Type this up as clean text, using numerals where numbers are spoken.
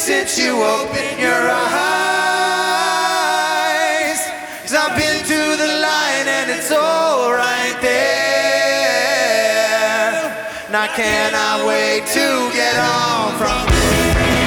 since you opened your eyes. 'Cause I've been to the line and it's all right there. Now can I wait to get on from